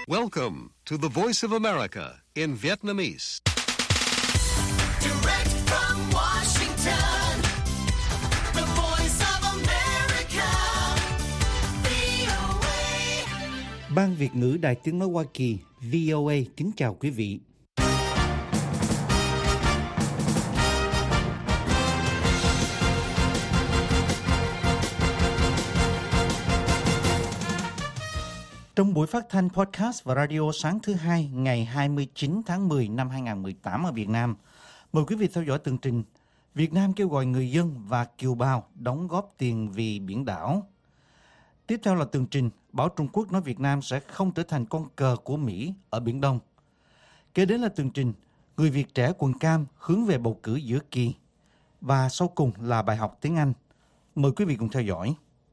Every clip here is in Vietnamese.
Welcome to the Voice of America in Vietnamese. Direct from Washington, the Voice of America, VOA. Ban Việt ngữ Đài Tiếng nói Hoa Kỳ VOA kính chào quý vị. Trong buổi phát thanh podcast và radio sáng thứ Hai ngày 29 tháng 10 năm 2018 ở Việt Nam, mời quý vị theo dõi tường trình Việt Nam kêu gọi người dân và kiều bào đóng góp tiền vì biển đảo. Tiếp theo là tường trình báo Trung Quốc nói Việt Nam sẽ không trở thành con cờ của Mỹ ở Biển Đông. Kế đến là tường trình người Việt trẻ quần cam hướng về bầu cử giữa kỳ. Và sau cùng là bài học tiếng Anh. Mời quý vị cùng theo dõi.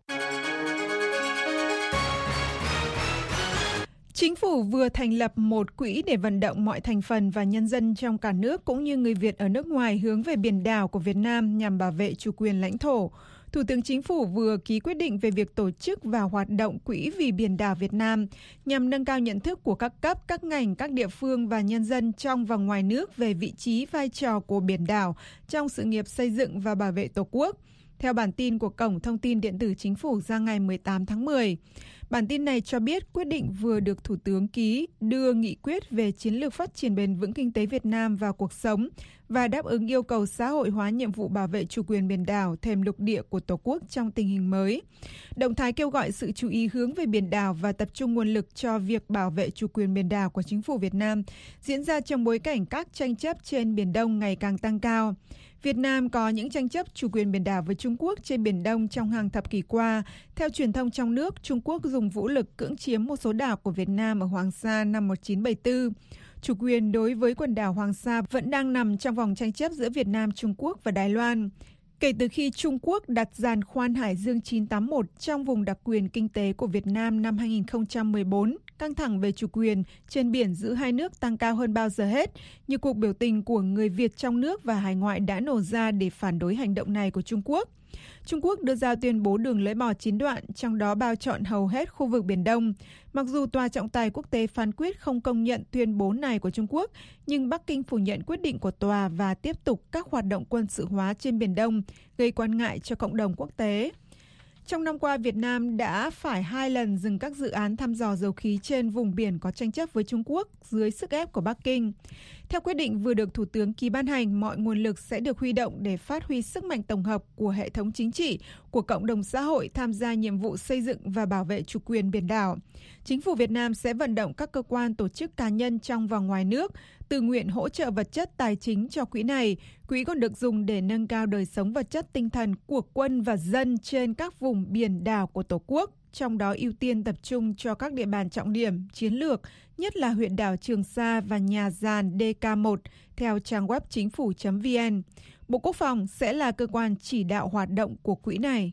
Chính phủ vừa thành lập một quỹ để vận động mọi thành phần và nhân dân trong cả nước cũng như người Việt ở nước ngoài hướng về biển đảo của Việt Nam nhằm bảo vệ chủ quyền lãnh thổ. Thủ tướng Chính phủ vừa ký quyết định về việc tổ chức và hoạt động Quỹ vì biển đảo Việt Nam nhằm nâng cao nhận thức của các cấp, các ngành, các địa phương và nhân dân trong và ngoài nước về vị trí, vai trò của biển đảo trong sự nghiệp xây dựng và bảo vệ Tổ quốc. Theo bản tin của Cổng Thông tin Điện tử Chính phủ ra ngày 18 tháng 10. Bản tin này cho biết quyết định vừa được Thủ tướng ký đưa nghị quyết về chiến lược phát triển bền vững kinh tế Việt Nam vào cuộc sống và đáp ứng yêu cầu xã hội hóa nhiệm vụ bảo vệ chủ quyền biển đảo, thềm lục địa của Tổ quốc trong tình hình mới. Động thái kêu gọi sự chú ý hướng về biển đảo và tập trung nguồn lực cho việc bảo vệ chủ quyền biển đảo của Chính phủ Việt Nam diễn ra trong bối cảnh các tranh chấp trên Biển Đông ngày càng tăng cao. Việt Nam có những tranh chấp chủ quyền biển đảo với Trung Quốc trên Biển Đông trong hàng thập kỷ qua. Theo truyền thông trong nước, Trung Quốc dùng vũ lực cưỡng chiếm một số đảo của Việt Nam ở Hoàng Sa năm 1974. Chủ quyền đối với quần đảo Hoàng Sa vẫn đang nằm trong vòng tranh chấp giữa Việt Nam, Trung Quốc và Đài Loan. Kể từ khi Trung Quốc đặt giàn khoan Hải Dương 981 trong vùng đặc quyền kinh tế của Việt Nam năm 2014, căng thẳng về chủ quyền trên biển giữa hai nước tăng cao hơn bao giờ hết. Nhiều cuộc biểu tình của người Việt trong nước và hải ngoại đã nổ ra để phản đối hành động này của Trung Quốc. Trung Quốc đưa ra tuyên bố đường lưỡi bò 9 đoạn, trong đó bao trọn hầu hết khu vực Biển Đông. Mặc dù Tòa trọng tài quốc tế phán quyết không công nhận tuyên bố này của Trung Quốc, nhưng Bắc Kinh phủ nhận quyết định của tòa và tiếp tục các hoạt động quân sự hóa trên Biển Đông, gây quan ngại cho cộng đồng quốc tế. Trong năm qua, Việt Nam đã phải 2 lần dừng các dự án thăm dò dầu khí trên vùng biển có tranh chấp với Trung Quốc dưới sức ép của Bắc Kinh. Theo quyết định vừa được Thủ tướng ký ban hành, mọi nguồn lực sẽ được huy động để phát huy sức mạnh tổng hợp của hệ thống chính trị, của cộng đồng xã hội tham gia nhiệm vụ xây dựng và bảo vệ chủ quyền biển đảo. Chính phủ Việt Nam sẽ vận động các cơ quan, tổ chức, cá nhân trong và ngoài nước tự nguyện hỗ trợ vật chất tài chính cho quỹ này. Quỹ còn được dùng để nâng cao đời sống vật chất tinh thần của quân và dân trên các vùng biển đảo của Tổ quốc, trong đó ưu tiên tập trung cho các địa bàn trọng điểm, chiến lược, nhất là huyện đảo Trường Sa và nhà giàn DK1, theo trang web chính phủ.vn. Bộ Quốc phòng sẽ là cơ quan chỉ đạo hoạt động của quỹ này.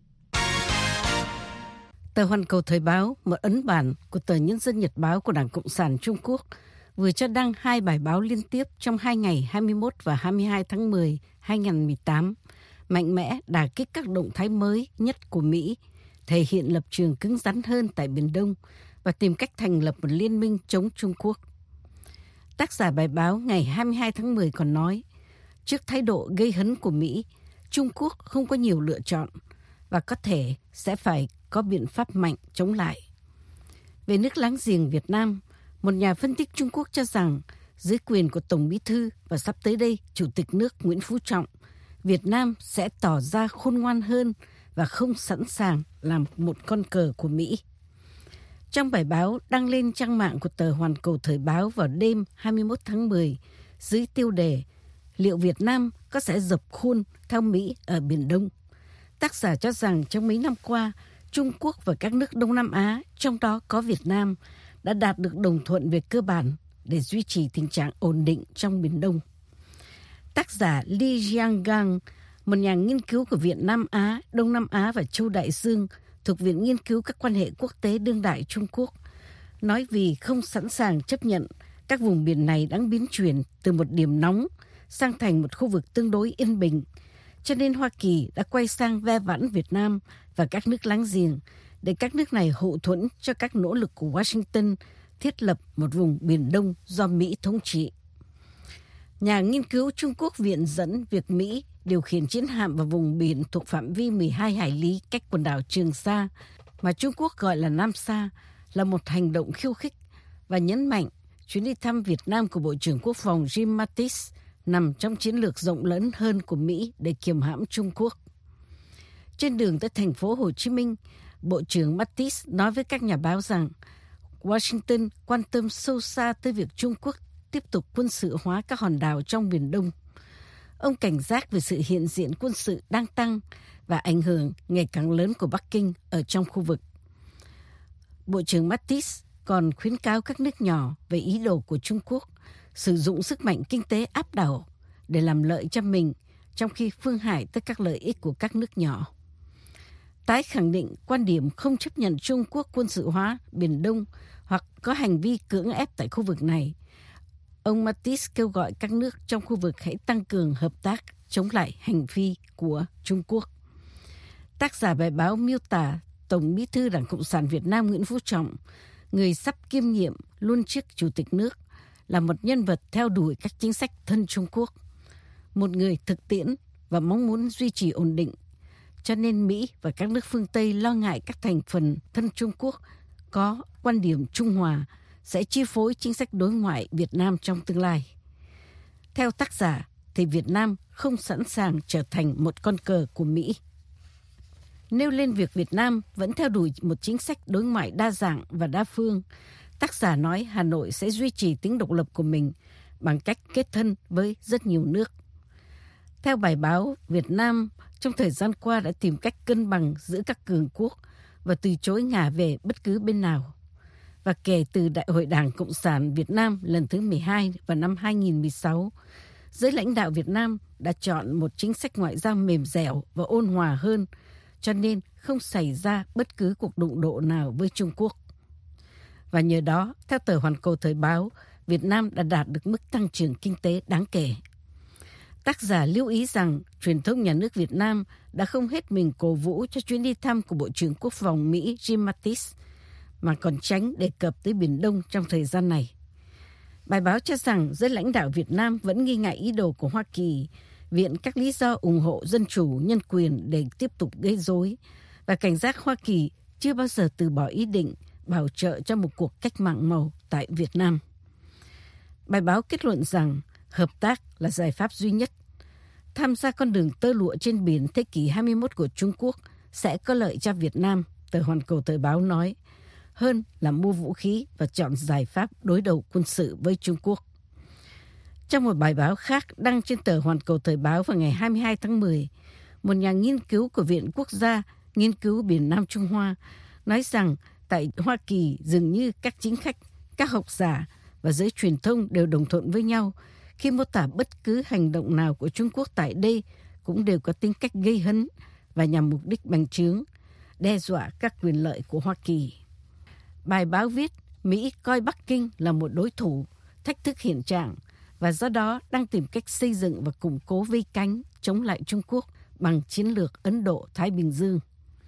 Tờ Hoàn Cầu Thời báo, một ấn bản của tờ Nhân dân Nhật báo của Đảng Cộng sản Trung Quốc, vừa cho đăng 2 bài báo liên tiếp trong 2 ngày 21 và 22 tháng 10, 2018, mạnh mẽ đả kích các động thái mới nhất của Mỹ, thể hiện lập trường cứng rắn hơn tại Biển Đông và tìm cách thành lập một liên minh chống Trung Quốc. Tác giả bài báo ngày 22 tháng 10 còn nói, trước thái độ gây hấn của Mỹ, Trung Quốc không có nhiều lựa chọn và có thể sẽ phải có biện pháp mạnh chống lại. Về nước láng giềng Việt Nam, một nhà phân tích Trung Quốc cho rằng dưới quyền của Tổng Bí thư và sắp tới đây Chủ tịch nước Nguyễn Phú Trọng, Việt Nam sẽ tỏ ra khôn ngoan hơn và không sẵn sàng làm một con cờ của Mỹ. Trong bài báo đăng lên trang mạng của tờ Hoàn Cầu Thời báo vào đêm 21 tháng 10, dưới tiêu đề liệu Việt Nam có sẽ dập khuôn theo Mỹ ở Biển Đông, tác giả cho rằng trong mấy năm qua, Trung Quốc và các nước Đông Nam Á, trong đó có Việt Nam, đã đạt được đồng thuận về cơ bản để duy trì tình trạng ổn định trong Biển Đông. Tác giả Li Jiangang, một nhà nghiên cứu của Viện Nam Á, Đông Nam Á và Châu Đại Dương thuộc Viện Nghiên cứu các quan hệ quốc tế đương đại Trung Quốc, nói vì không sẵn sàng chấp nhận các vùng biển này đang biến chuyển từ một điểm nóng sang thành một khu vực tương đối yên bình, cho nên Hoa Kỳ đã quay sang ve vãn Việt Nam và các nước láng giềng để các nước này hậu thuẫn cho các nỗ lực của Washington thiết lập một vùng Biển Đông do Mỹ thống trị. Nhà nghiên cứu Trung Quốc viện dẫn việc Mỹ điều khiển chiến hạm vào vùng biển thuộc phạm vi 12 hải lý cách quần đảo Trường Sa, mà Trung Quốc gọi là Nam Sa, là một hành động khiêu khích và nhấn mạnh chuyến đi thăm Việt Nam của Bộ trưởng Quốc phòng Jim Mattis nằm trong chiến lược rộng lớn hơn của Mỹ để kiềm hãm Trung Quốc. Trên đường tới thành phố Hồ Chí Minh, Bộ trưởng Mattis nói với các nhà báo rằng Washington quan tâm sâu xa tới việc Trung Quốc tiếp tục quân sự hóa các hòn đảo trong Biển Đông. Ông cảnh giác về sự hiện diện quân sự đang tăng và ảnh hưởng ngày càng lớn của Bắc Kinh ở trong khu vực. Bộ trưởng Mattis còn khuyến cáo các nước nhỏ về ý đồ của Trung Quốc sử dụng sức mạnh kinh tế áp đảo để làm lợi cho mình, trong khi phương hại tới các lợi ích của các nước nhỏ. Tái khẳng định quan điểm không chấp nhận Trung Quốc quân sự hóa Biển Đông hoặc có hành vi cưỡng ép tại khu vực này, ông Mattis kêu gọi các nước trong khu vực hãy tăng cường hợp tác chống lại hành vi của Trung Quốc. Tác giả bài báo miêu tả Tổng Bí thư Đảng Cộng sản Việt Nam Nguyễn Phú Trọng, người sắp kiêm nhiệm luôn chức Chủ tịch nước, là một nhân vật theo đuổi các chính sách thân Trung Quốc, một người thực tiễn và mong muốn duy trì ổn định. Cho nên Mỹ và các nước phương Tây lo ngại các thành phần thân Trung Quốc có quan điểm trung hòa sẽ chi phối chính sách đối ngoại Việt Nam trong tương lai. Theo tác giả, thì Việt Nam không sẵn sàng trở thành một con cờ của Mỹ. Nêu lên việc Việt Nam vẫn theo đuổi một chính sách đối ngoại đa dạng và đa phương, tác giả nói Hà Nội sẽ duy trì tính độc lập của mình bằng cách kết thân với rất nhiều nước. Theo bài báo, Việt Nam trong thời gian qua đã tìm cách cân bằng giữa các cường quốc và từ chối ngả về bất cứ bên nào. Và kể từ Đại hội Đảng Cộng sản Việt Nam lần thứ 12 vào năm 2016, giới lãnh đạo Việt Nam đã chọn một chính sách ngoại giao mềm dẻo và ôn hòa hơn, cho nên không xảy ra bất cứ cuộc đụng độ nào với Trung Quốc. Và nhờ đó, theo tờ Hoàn Cầu Thời báo, Việt Nam đã đạt được mức tăng trưởng kinh tế đáng kể. Tác giả lưu ý rằng truyền thông nhà nước Việt Nam đã không hết mình cổ vũ cho chuyến đi thăm của Bộ trưởng Quốc phòng Mỹ Jim Mattis, mà còn tránh đề cập tới Biển Đông trong thời gian này. Bài báo cho rằng giới lãnh đạo Việt Nam vẫn nghi ngại ý đồ của Hoa Kỳ, viện các lý do ủng hộ dân chủ, nhân quyền để tiếp tục gây rối, và cảnh giác Hoa Kỳ chưa bao giờ từ bỏ ý định bảo trợ cho một cuộc cách mạng màu tại Việt Nam. Bài báo kết luận rằng hợp tác là giải pháp duy nhất. Tham gia con đường tơ lụa trên biển thế kỷ 21 của Trung Quốc sẽ có lợi cho Việt Nam, tờ Hoàn Cầu Thời báo nói, hơn là mua vũ khí và chọn giải pháp đối đầu quân sự với Trung Quốc. Trong một bài báo khác đăng trên tờ Hoàn Cầu Thời báo vào ngày 22 tháng 10, một nhà nghiên cứu của Viện Quốc gia Nghiên cứu Biển Nam Trung Hoa nói rằng tại Hoa Kỳ dường như các chính khách, các học giả và giới truyền thông đều đồng thuận với nhau khi mô tả bất cứ hành động nào của Trung Quốc tại đây cũng đều có tính cách gây hấn và nhằm mục đích bành trướng, đe dọa các quyền lợi của Hoa Kỳ. Bài báo viết Mỹ coi Bắc Kinh là một đối thủ, thách thức hiện trạng và do đó đang tìm cách xây dựng và củng cố vây cánh chống lại Trung Quốc bằng chiến lược Ấn Độ-Thái Bình Dương.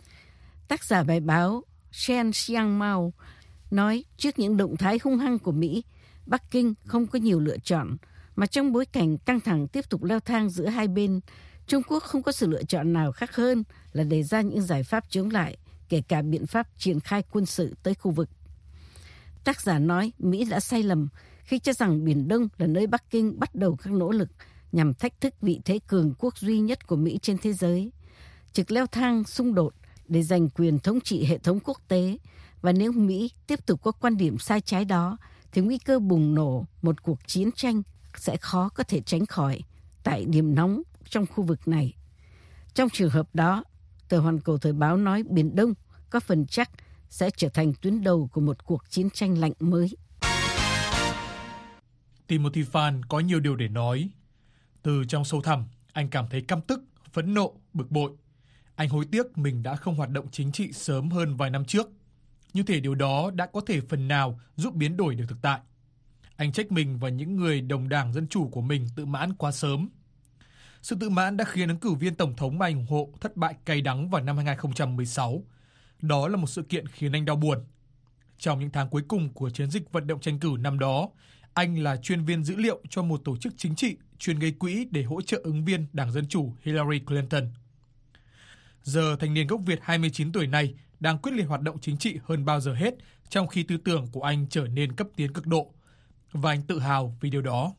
Tác giả bài báo Chen Xiangmao nói trước những động thái hung hăng của Mỹ, Bắc Kinh không có nhiều lựa chọn, mà trong bối cảnh căng thẳng tiếp tục leo thang giữa hai bên, Trung Quốc không có sự lựa chọn nào khác hơn là đề ra những giải pháp chống lại, kể cả biện pháp triển khai quân sự tới khu vực. Tác giả nói Mỹ đã sai lầm khi cho rằng Biển Đông là nơi Bắc Kinh bắt đầu các nỗ lực nhằm thách thức vị thế cường quốc duy nhất của Mỹ trên thế giới, trực leo thang xung đột để giành quyền thống trị hệ thống quốc tế, và nếu Mỹ tiếp tục có quan điểm sai trái đó, thì nguy cơ bùng nổ một cuộc chiến tranh sẽ khó có thể tránh khỏi tại điểm nóng trong khu vực này. Trong trường hợp đó, tờ Hoàn Cầu Thời báo nói Biển Đông có phần chắc sẽ trở thành tuyến đầu của một cuộc chiến tranh lạnh mới. Timothy Phan có nhiều điều để nói. Từ trong sâu thẳm, anh cảm thấy căm tức, phẫn nộ, bực bội. Anh hối tiếc mình đã không hoạt động chính trị sớm hơn vài năm trước. Như thể điều đó đã có thể phần nào giúp biến đổi được thực tại. Anh trách mình và những người đồng đảng Dân Chủ của mình tự mãn quá sớm. Sự tự mãn đã khiến ứng cử viên tổng thống mà anh ủng hộ thất bại cay đắng vào năm 2016. Đó là một sự kiện khiến anh đau buồn. Trong những tháng cuối cùng của chiến dịch vận động tranh cử năm đó, anh là chuyên viên dữ liệu cho một tổ chức chính trị chuyên gây quỹ để hỗ trợ ứng viên Đảng Dân Chủ Hillary Clinton. Giờ thanh niên gốc Việt 29 tuổi này đang quyết liệt hoạt động chính trị hơn bao giờ hết, trong khi tư tưởng của anh trở nên cấp tiến cực độ. Và anh tự hào vì điều đó.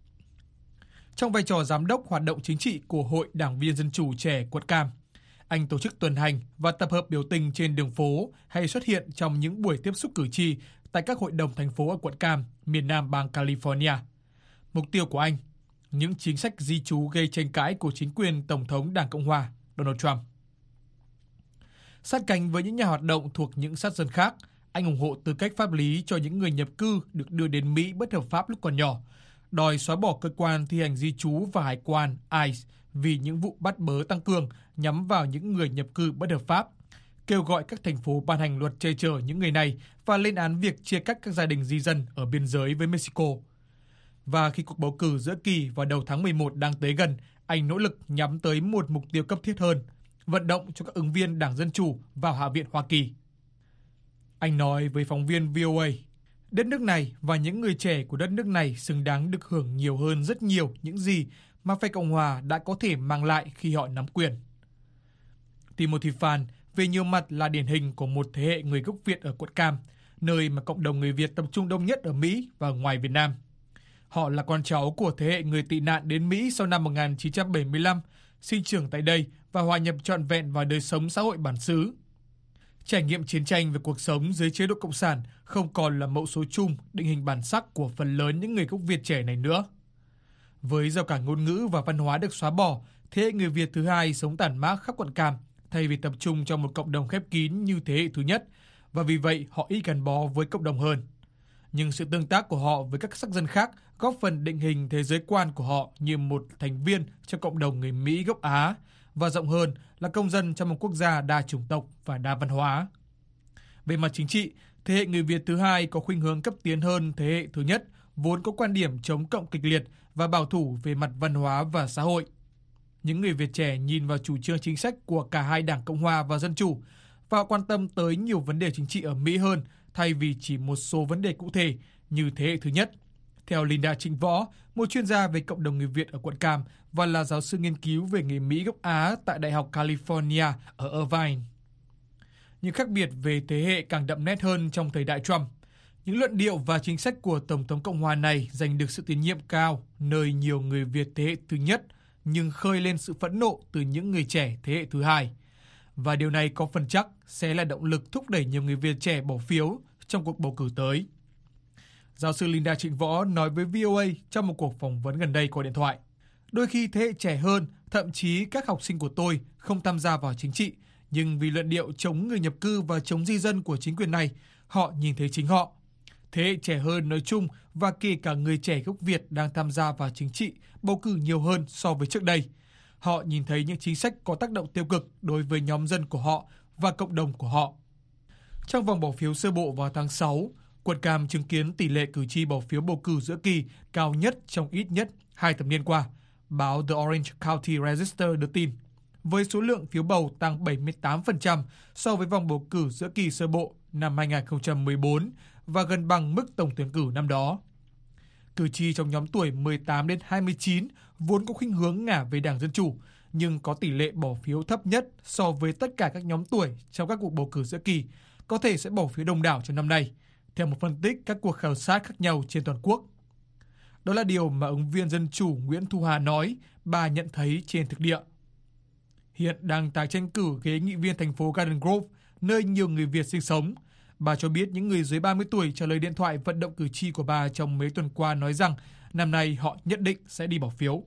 Trong vai trò giám đốc hoạt động chính trị của Hội Đảng viên Dân Chủ Trẻ Quận Cam, anh tổ chức tuần hành và tập hợp biểu tình trên đường phố hay xuất hiện trong những buổi tiếp xúc cử tri tại các hội đồng thành phố ở quận Cam, miền nam bang California. Mục tiêu của anh, những chính sách di trú gây tranh cãi của chính quyền Tổng thống Đảng Cộng hòa Donald Trump. Sát cánh với những nhà hoạt động thuộc những sát dân khác, anh ủng hộ tư cách pháp lý cho những người nhập cư được đưa đến Mỹ bất hợp pháp lúc còn nhỏ, đòi xóa bỏ cơ quan thi hành di trú và hải quan ICE vì những vụ bắt bớ tăng cường nhắm vào những người nhập cư bất hợp pháp, kêu gọi các thành phố ban hành luật che chở những người này và lên án việc chia cắt các gia đình di dân ở biên giới với Mexico. Và khi cuộc bầu cử giữa kỳ vào đầu tháng 11 đang tới gần, anh nỗ lực nhắm tới một mục tiêu cấp thiết hơn, vận động cho các ứng viên Đảng Dân Chủ vào Hạ viện Hoa Kỳ. Anh nói với phóng viên VOA, đất nước này và những người trẻ của đất nước này xứng đáng được hưởng nhiều hơn rất nhiều những gì mà phe Cộng hòa đã có thể mang lại khi họ nắm quyền. Timothy Phan về nhiều mặt là điển hình của một thế hệ người gốc Việt ở quận Cam, nơi mà cộng đồng người Việt tập trung đông nhất ở Mỹ và ngoài Việt Nam. Họ là con cháu của thế hệ người tị nạn đến Mỹ sau năm 1975, sinh trưởng tại đây và hòa nhập trọn vẹn vào đời sống xã hội bản xứ. Trải nghiệm chiến tranh về cuộc sống dưới chế độ Cộng sản không còn là mẫu số chung định hình bản sắc của phần lớn những người gốc Việt trẻ này nữa. Với rào cản ngôn ngữ và văn hóa được xóa bỏ, thế hệ người Việt thứ hai sống tản mác khắp quận Cam thay vì tập trung trong một cộng đồng khép kín như thế hệ thứ nhất, và vì vậy họ ít gắn bó với cộng đồng hơn. Nhưng sự tương tác của họ với các sắc dân khác góp phần định hình thế giới quan của họ như một thành viên trong cộng đồng người Mỹ gốc Á, và rộng hơn là công dân trong một quốc gia đa chủng tộc và đa văn hóa. Về mặt chính trị, thế hệ người Việt thứ hai có khuynh hướng cấp tiến hơn thế hệ thứ nhất, vốn có quan điểm chống cộng kịch liệt và bảo thủ về mặt văn hóa và xã hội. Những người Việt trẻ nhìn vào chủ trương chính sách của cả hai Đảng Cộng hòa và Dân Chủ và quan tâm tới nhiều vấn đề chính trị ở Mỹ hơn thay vì chỉ một số vấn đề cụ thể như thế hệ thứ nhất. Theo Linda Trịnh Võ, một chuyên gia về cộng đồng người Việt ở quận Cam và là giáo sư nghiên cứu về người Mỹ gốc Á tại Đại học California ở Irvine. Những khác biệt về thế hệ càng đậm nét hơn trong thời đại Trump. Những luận điệu và chính sách của Tổng thống Cộng hòa này giành được sự tín nhiệm cao, nơi nhiều người Việt thế hệ thứ nhất nhưng khơi lên sự phẫn nộ từ những người trẻ thế hệ thứ hai. Và điều này có phần chắc sẽ là động lực thúc đẩy nhiều người Việt trẻ bỏ phiếu trong cuộc bầu cử tới. Giáo sư Linda Trịnh Võ nói với VOA trong một cuộc phỏng vấn gần đây qua điện thoại. Đôi khi thế hệ trẻ hơn, thậm chí các học sinh của tôi không tham gia vào chính trị, nhưng vì luận điệu chống người nhập cư và chống di dân của chính quyền này, họ nhìn thấy chính họ. Thế hệ trẻ hơn nói chung và kể cả người trẻ gốc Việt đang tham gia vào chính trị, bầu cử nhiều hơn so với trước đây. Họ nhìn thấy những chính sách có tác động tiêu cực đối với nhóm dân của họ và cộng đồng của họ. Trong vòng bỏ phiếu sơ bộ vào tháng 6, quận Cam chứng kiến tỷ lệ cử tri bỏ phiếu bầu cử giữa kỳ cao nhất trong ít nhất 2 thập niên qua, báo The Orange County Register đưa tin, với số lượng phiếu bầu tăng 78% so với vòng bầu cử giữa kỳ sơ bộ năm 2014 và gần bằng mức tổng tuyển cử năm đó. Cử tri trong nhóm tuổi 18 đến 29 vốn có khuynh hướng ngả về Đảng Dân Chủ, nhưng có tỷ lệ bỏ phiếu thấp nhất so với tất cả các nhóm tuổi trong các cuộc bầu cử giữa kỳ, có thể sẽ bỏ phiếu đông đảo trong năm nay, theo một phân tích các cuộc khảo sát khác nhau trên toàn quốc. Đó là điều mà ứng viên Dân Chủ Nguyễn Thu Hà nói, bà nhận thấy trên thực địa. Hiện đang tái tranh cử ghế nghị viên thành phố Garden Grove, nơi nhiều người Việt sinh sống. Bà cho biết những người dưới 30 tuổi trả lời điện thoại vận động cử tri của bà trong mấy tuần qua nói rằng năm nay họ nhất định sẽ đi bỏ phiếu.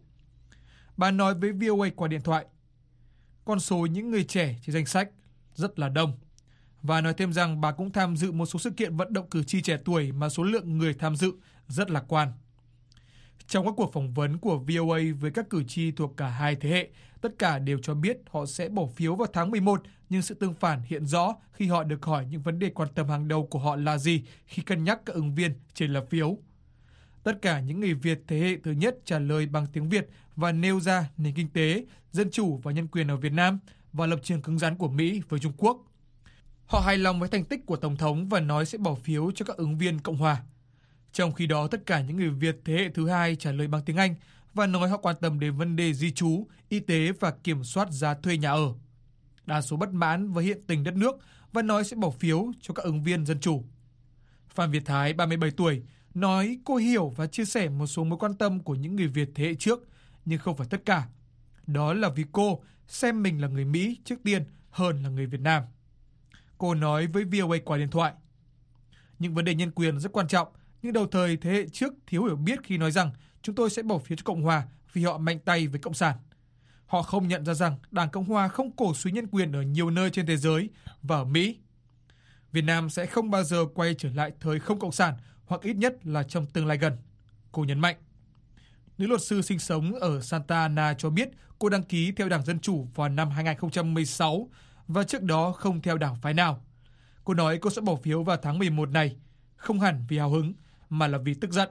Bà nói với VOA qua điện thoại, con số những người trẻ trên danh sách rất là đông. Và nói thêm rằng bà cũng tham dự một số sự kiện vận động cử tri trẻ tuổi mà số lượng người tham dự rất lạc quan. Trong các cuộc phỏng vấn của VOA với các cử tri thuộc cả hai thế hệ, tất cả đều cho biết họ sẽ bỏ phiếu vào tháng 11, nhưng sự tương phản hiện rõ khi họ được hỏi những vấn đề quan tâm hàng đầu của họ là gì khi cân nhắc các ứng viên trên lá phiếu. Tất cả những người Việt thế hệ thứ nhất trả lời bằng tiếng Việt và nêu ra nền kinh tế, dân chủ và nhân quyền ở Việt Nam và lập trường cứng rắn của Mỹ với Trung Quốc. Họ hài lòng với thành tích của Tổng thống và nói sẽ bỏ phiếu cho các ứng viên Cộng hòa. Trong khi đó, tất cả những người Việt thế hệ thứ hai trả lời bằng tiếng Anh và nói họ quan tâm đến vấn đề di trú, y tế và kiểm soát giá thuê nhà ở. Đa số bất mãn với hiện tình đất nước và nói sẽ bỏ phiếu cho các ứng viên Dân chủ. Phan Việt Thái, 37 tuổi, nói cô hiểu và chia sẻ một số mối quan tâm của những người Việt thế hệ trước, nhưng không phải tất cả. Đó là vì cô xem mình là người Mỹ trước tiên hơn là người Việt Nam. Cô nói với VOA qua điện thoại. Những vấn đề nhân quyền rất quan trọng, nhưng đầu thời thế hệ trước thiếu hiểu biết khi nói rằng chúng tôi sẽ bỏ phiếu cho Cộng hòa vì họ mạnh tay với Cộng sản. Họ không nhận ra rằng Đảng Cộng hòa không cổ suý nhân quyền ở nhiều nơi trên thế giới và ở Mỹ. Việt Nam sẽ không bao giờ quay trở lại thời không cộng sản, hoặc ít nhất là trong tương lai gần, cô nhấn mạnh. Nữ luật sư sinh sống ở Santa Ana cho biết cô đăng ký theo Đảng Dân Chủ vào năm 2016 và trước đó không theo đảng phái nào. Cô nói cô sẽ bỏ phiếu vào tháng 11 này, không hẳn vì hào hứng mà là vì tức giận.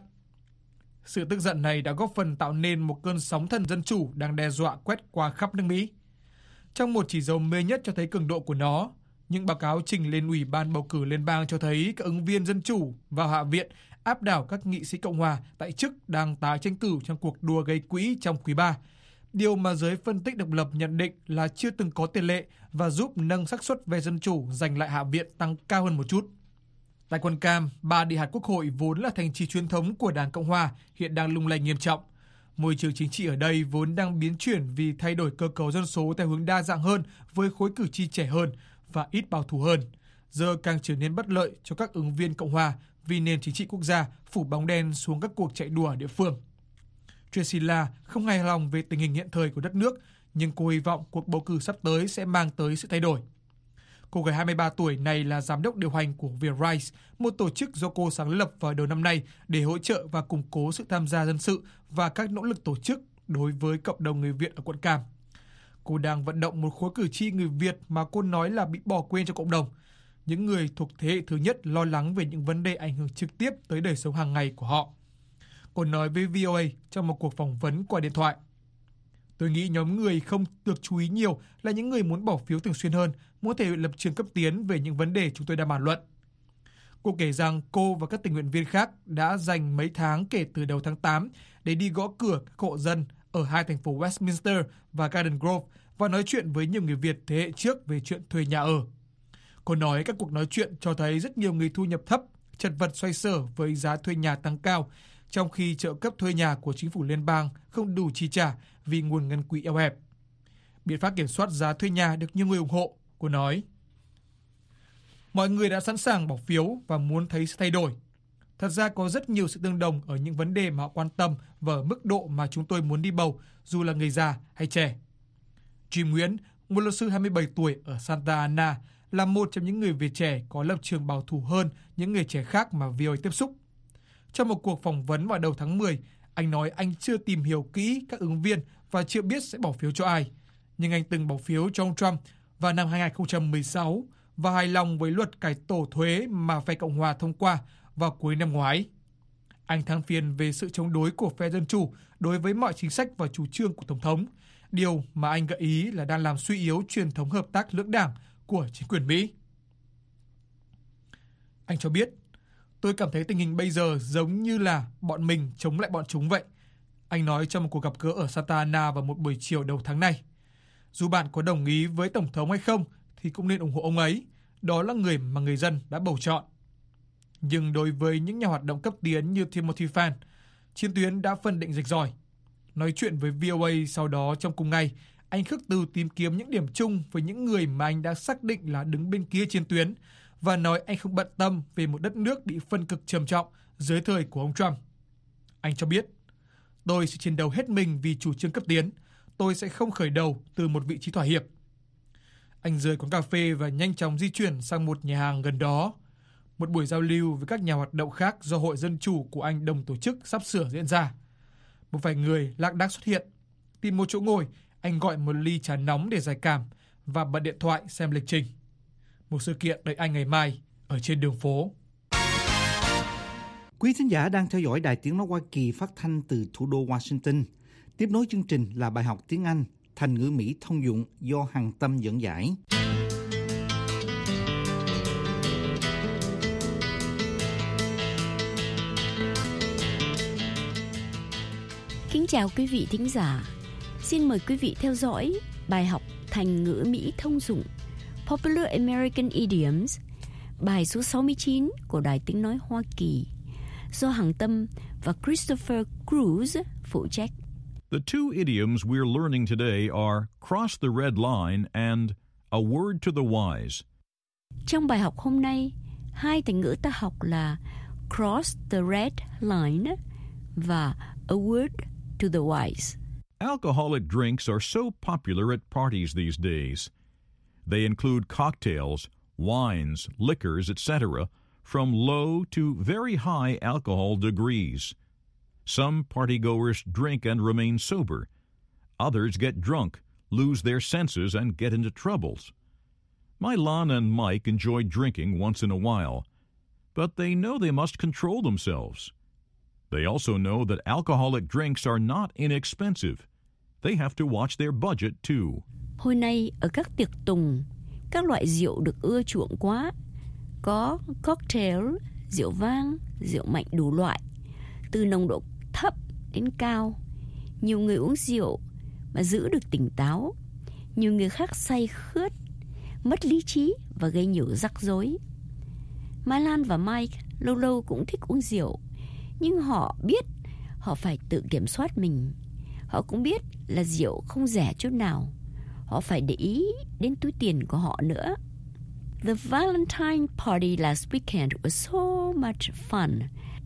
Sự tức giận này đã góp phần tạo nên một cơn sóng thần dân chủ đang đe dọa quét qua khắp nước Mỹ. Trong một chỉ dấu mê nhất cho thấy cường độ của nó, những báo cáo trình lên Ủy ban bầu cử liên bang cho thấy các ứng viên Dân chủ vào Hạ viện áp đảo các nghị sĩ Cộng hòa tại chức đang tái tranh cử trong cuộc đua gây quỹ trong quý 3. Điều mà giới phân tích độc lập nhận định là chưa từng có tiền lệ và giúp nâng xác suất về Dân chủ giành lại Hạ viện tăng cao hơn một chút. Tại quận Cam, 3 địa hạt Quốc hội vốn là thành trì truyền thống của Đảng Cộng hòa hiện đang lung lay nghiêm trọng. Môi trường chính trị ở đây vốn đang biến chuyển vì thay đổi cơ cấu dân số theo hướng đa dạng hơn với khối cử tri trẻ hơn và ít bảo thủ hơn, giờ càng trở nên bất lợi cho các ứng viên Cộng hòa vì nền chính trị quốc gia phủ bóng đen xuống các cuộc chạy đua ở địa phương. Tresilla không hài lòng về tình hình hiện thời của đất nước, nhưng cô hy vọng cuộc bầu cử sắp tới sẽ mang tới sự thay đổi. Cô gái 23 tuổi này là giám đốc điều hành của VRISE, một tổ chức do cô sáng lập vào đầu năm nay để hỗ trợ và củng cố sự tham gia dân sự và các nỗ lực tổ chức đối với cộng đồng người Việt ở quận Cam. Cô đang vận động một khối cử tri người Việt mà cô nói là bị bỏ quên trong cộng đồng. Những người thuộc thế hệ thứ nhất lo lắng về những vấn đề ảnh hưởng trực tiếp tới đời sống hàng ngày của họ. Cô nói với VOA trong một cuộc phỏng vấn qua điện thoại. Tôi nghĩ nhóm người không được chú ý nhiều là những người muốn bỏ phiếu thường xuyên hơn, muốn thể hiện lập trường cấp tiến về những vấn đề chúng tôi đang bàn luận. Cô kể rằng cô và các tình nguyện viên khác đã dành mấy tháng kể từ đầu tháng 8 để đi gõ cửa các hộ dân ở hai thành phố Westminster và Garden Grove và nói chuyện với nhiều người Việt thế hệ trước về chuyện thuê nhà ở. Cô nói các cuộc nói chuyện cho thấy rất nhiều người thu nhập thấp, chật vật xoay sở với giá thuê nhà tăng cao, trong khi trợ cấp thuê nhà của chính phủ liên bang không đủ chi trả vì nguồn ngân quỹ eo hẹp. Biện pháp kiểm soát giá thuê nhà được nhiều người ủng hộ, cô nói. Mọi người đã sẵn sàng bỏ phiếu và muốn thấy sự thay đổi. Thật ra có rất nhiều sự tương đồng ở những vấn đề mà họ quan tâm và ở mức độ mà chúng tôi muốn đi bầu, dù là người già hay trẻ. Jim Nguyễn, một luật sư 27 tuổi ở Santa Ana, là một trong những người Việt trẻ có lập trường bảo thủ hơn những người trẻ khác mà VOA tiếp xúc. Trong một cuộc phỏng vấn vào đầu tháng 10, anh nói anh chưa tìm hiểu kỹ các ứng viên và chưa biết sẽ bỏ phiếu cho ai. Nhưng anh từng bỏ phiếu cho ông Trump vào năm 2016 và hài lòng với luật cải tổ thuế mà phe Cộng hòa thông qua vào cuối năm ngoái. Anh than phiền về sự chống đối của phe Dân chủ đối với mọi chính sách và chủ trương của Tổng thống, điều mà anh gợi ý là đang làm suy yếu truyền thống hợp tác lưỡng đảng của chính quyền Mỹ. Anh cho biết, tôi cảm thấy tình hình bây giờ giống như là bọn mình chống lại bọn chúng vậy. Anh nói trong một cuộc gặp gỡ ở Santa Ana vào một buổi chiều đầu tháng này. Dù bạn có đồng ý với Tổng thống hay không thì cũng nên ủng hộ ông ấy. Đó là người mà người dân đã bầu chọn. Nhưng đối với những nhà hoạt động cấp tiến như Timothy Phan, chiến tuyến đã phân định rạch ròi. Nói chuyện với VOA sau đó trong cùng ngày, anh khước từ tìm kiếm những điểm chung với những người mà anh đã xác định là đứng bên kia chiến tuyến và nói anh không bận tâm về một đất nước bị phân cực trầm trọng dưới thời của ông Trump. Anh cho biết, tôi sẽ chiến đấu hết mình vì chủ trương cấp tiến. Tôi sẽ không khởi đầu từ một vị trí thỏa hiệp. Anh rời quán cà phê và nhanh chóng di chuyển sang một nhà hàng gần đó. Một buổi giao lưu với các nhà hoạt động khác do Hội Dân Chủ của anh đồng tổ chức sắp sửa diễn ra. Một vài người lác đác xuất hiện. Tìm một chỗ ngồi, anh gọi một ly trà nóng để giải cảm và bật điện thoại xem lịch trình. Một sự kiện đợi anh ngày mai ở trên đường phố. Quý thính giả đang theo dõi Đài Tiếng nói Hoa Kỳ phát thanh từ thủ đô Washington. Tiếp nối chương trình là bài học tiếng Anh, thành ngữ Mỹ thông dụng do Hằng Tâm dẫn giải. Kính chào quý vị thính giả. Xin mời quý vị theo dõi bài học thành ngữ Mỹ thông dụng Popular American Idioms, bài số 69 của Đài Tiếng Nói Hoa Kỳ, do Hằng Tâm và Christopher Cruz phụ trách. The two idioms we're learning today are cross the red line and a word to the wise. Trong bài học hôm nay, hai thành ngữ ta học là cross the red line và a word to the wise. Alcoholic drinks are so popular at parties these days. They include cocktails, wines, liquors, etc., from low to very high alcohol degrees. Some partygoers drink and remain sober. Others get drunk, lose their senses, and get into troubles. My Lon and Mike enjoy drinking once in a while, but they know they must control themselves. They also know that alcoholic drinks are not inexpensive. They have to watch their budget too. Hồi nay ở các tiệc tùng, các loại rượu được ưa chuộng quá. Có cocktail, rượu vang, rượu mạnh đủ loại, từ nồng độ thấp đến cao. Nhiều người uống rượu mà giữ được tỉnh táo. Nhiều người khác say khướt, mất lý trí và gây nhiều rắc rối. Mai Lan và Mike lâu lâu cũng thích uống rượu, nhưng họ biết họ phải tự kiểm soát mình. Họ cũng biết là rượu không rẻ chút nào. Họ phải để ý đến túi tiền của họ nữa. The Valentine party last weekend was so much fun.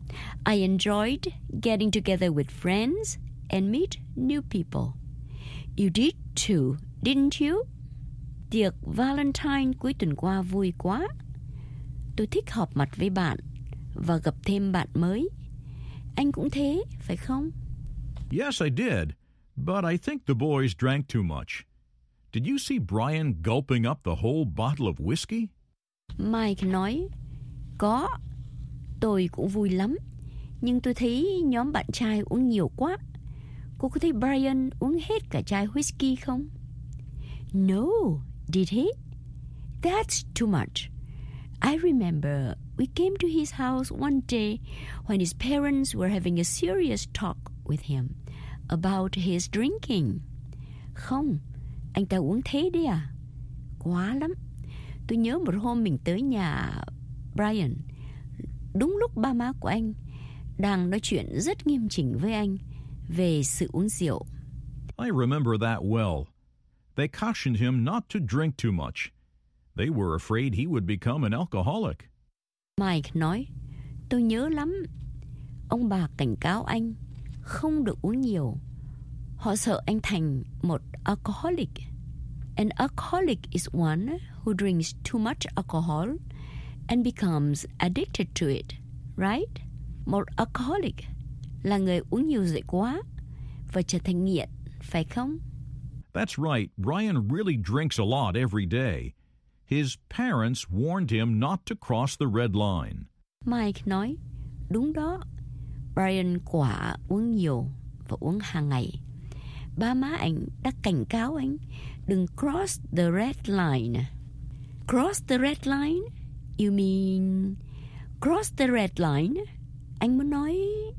I enjoyed getting together with friends and meet new people. You did too, didn't you? Tiệc Valentine cuối tuần qua vui quá. Tôi thích họp mặt với bạn và gặp thêm bạn mới. Anh cũng thế, phải không? Yes, I did, but I think the boys drank too much. Did you see Brian gulping up the whole bottle of whiskey? Mike nói, có, tôi cũng vui lắm, nhưng tôi thấy nhóm bạn trai uống nhiều quá. Cô có thấy Brian uống hết cả chai whisky không? No, did he? That's too much. I remember we came to his house one day when his parents were having a serious talk with him about his drinking. Không, anh ta uống thế đấy à? Quá lắm. Tôi nhớ một hôm mình tới nhà Brian, đúng lúc ba má của anh đang nói chuyện rất nghiêm chỉnh với anh về sự uống rượu. I remember that well. They cautioned him not to drink too much. They were afraid he would become an alcoholic. Mike nói, tôi nhớ lắm. Ông bà cảnh cáo anh không được uống nhiều. Họ sợ anh thành một alcoholic. An alcoholic is one who drinks too much alcohol and becomes addicted to it, right? Một alcoholic là người uống nhiều rượu quá và trở thành nghiện, phải không? That's right. Brian really drinks a lot every day. His parents warned him not to cross the red line. Mike nói, đúng đó. Brian quả uống nhiều và uống hàng ngày. Ba má anh đã cảnh cáo anh đừng cross the red line. Cross the red line? You mean cross the red line? Anh muốn nói...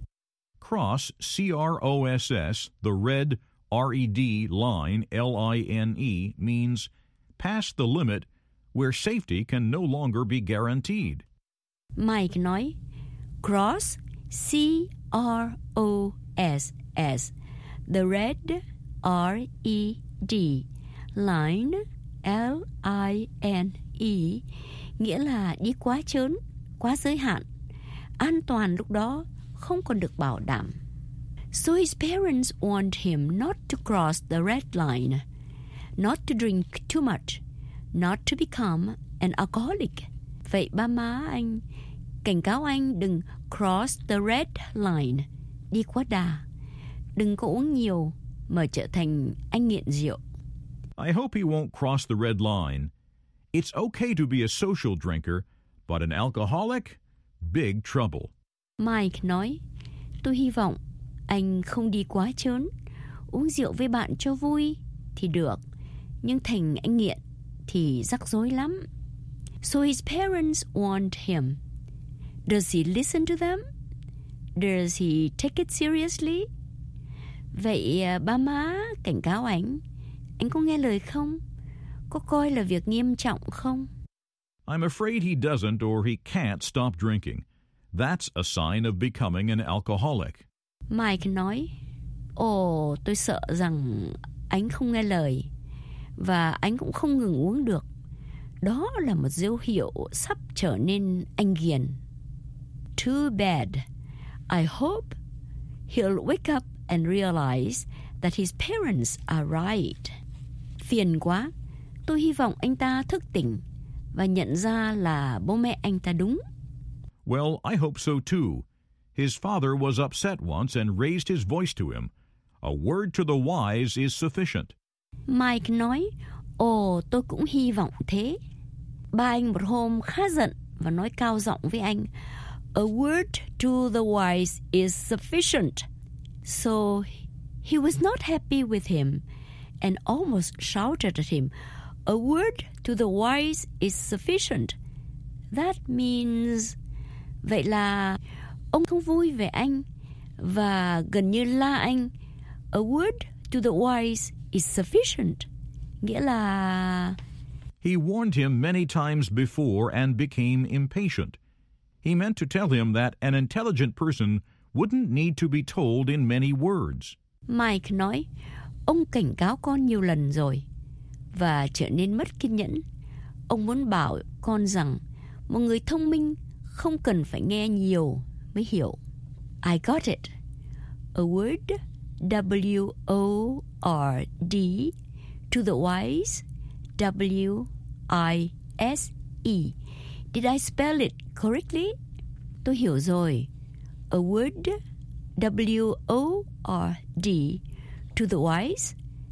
Cross, C-R-O-S-S, the red, R-E-D, line, L-I-N-E, means pass the limit where safety can no longer be guaranteed. Mike nói, cross, C-R-O-S-S, the red, R-E-D, line, L-I-N-E, nghĩa là đi quá chớn, quá giới hạn. An toàn lúc đó không còn được bảo đảm. So his parents warned him not to cross the red line, not to drink too much, not to become an alcoholic. Vậy ba má anh cảnh cáo anh đừng cross the red line, đi quá đà, đừng có uống nhiều mà trở thành anh nghiện rượu. I hope he won't cross the red line. It's okay to be a social drinker, but an alcoholic, big trouble. Mike nói, tôi hy vọng anh không đi quá chớn. Uống rượu với bạn cho vui thì được, nhưng thành anh nghiện thì rắc rối lắm. So his parents warned him. Does he listen to them? Does he take it seriously? Vậy ba má cảnh cáo anh có nghe lời không? Có coi là việc nghiêm trọng không? I'm afraid he doesn't or he can't stop drinking. That's a sign of becoming an alcoholic. Mike nói, tôi sợ rằng anh không nghe lời và anh cũng không ngừng uống được. Đó là một dấu hiệu sắp trở nên anh ghiền. Too bad. I hope he'll wake up and realize that his parents are right. Phiền quá. Tôi hy vọng anh ta thức tỉnh và nhận ra là bố mẹ anh ta đúng. Well, I hope so too. His father was upset once and raised his voice to him. A word to the wise is sufficient. Mike nói, tôi cũng hy vọng thế. Ba anh một hôm khá giận và nói cao giọng với anh, a word to the wise is sufficient. So he was not happy with him and almost shouted at him, a word to the wise is sufficient. That means... Vậy là ông không vui về anh và gần như la anh, a word to the wise is sufficient. Nghĩa là... He warned him many times before and became impatient. He meant to tell him that an intelligent person wouldn't need to be told in many words. Mike nói, ông cảnh cáo con nhiều lần rồi và trở nên mất kiên nhẫn. Ông muốn bảo con rằng một người thông minh không cần phải nghe nhiều mới hiểu. I got it. A word, W-O-R-D, to the wise, W-I-S-E. Did I spell it correctly? Tôi hiểu rồi. A word, W-O-R-D, to the wise,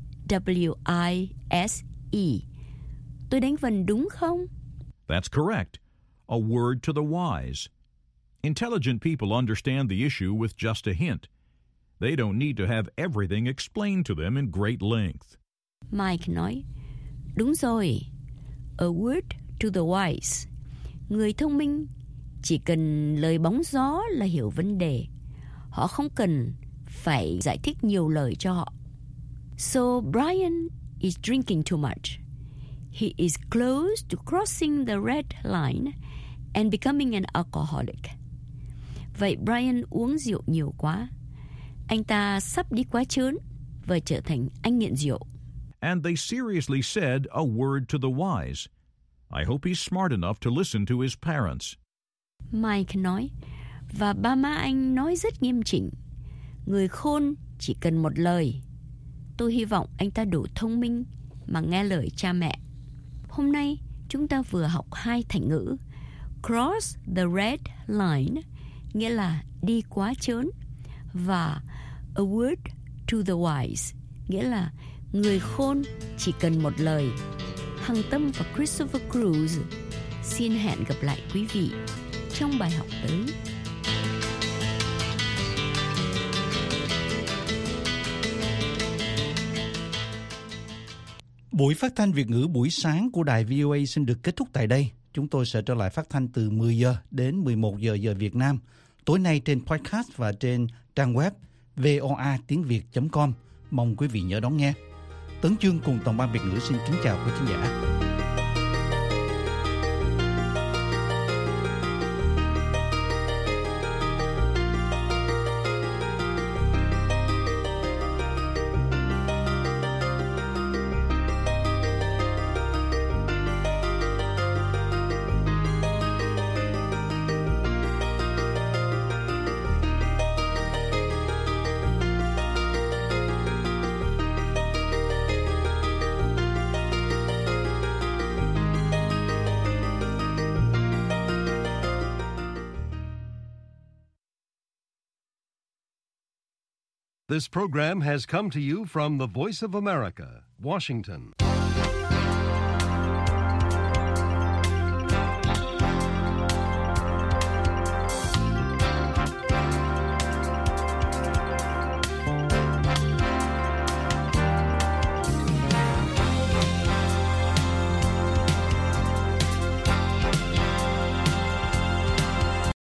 W-I-S-E. Tôi đánh vần đúng không? That's correct. A word to the wise. Intelligent people understand the issue with just a hint. They don't need to have everything explained to them in great length. Mike nói, đúng rồi. A word to the wise. Người thông minh chỉ cần lời bóng gió là hiểu vấn đề. Họ không cần phải giải thích nhiều lời cho họ. So Brian is drinking too much. He is close to crossing the red line and becoming an alcoholic. Vậy Brian uống rượu nhiều quá. Anh ta sắp đi quá chớn và trở thành anh nghiện rượu. And they seriously said a word to the wise. I hope he's smart enough to listen to his parents. Mike nói, và ba má anh nói rất nghiêm chỉnh. Người khôn chỉ cần một lời. Tôi hy vọng anh ta đủ thông minh mà nghe lời cha mẹ. Hôm nay chúng ta vừa học 2 thành ngữ. Cross the red line, nghĩa là đi quá chớn, và a word to the wise, nghĩa là người khôn chỉ cần một lời. Hằng Tâm và Christopher Cruz xin hẹn gặp lại quý vị trong bài học tới. Buổi phát thanh Việt ngữ buổi sáng của đài VOA xin được kết thúc tại đây. Chúng tôi sẽ trở lại phát thanh từ 10 giờ đến 11 giờ giờ Việt Nam. Tối nay trên podcast và trên trang web voatiengviet.com. Mong quý vị nhớ đón nghe. Tấn Chương cùng toàn ban Việt ngữ xin kính chào quý khán giả. This program has come to you from the Voice of America, Washington.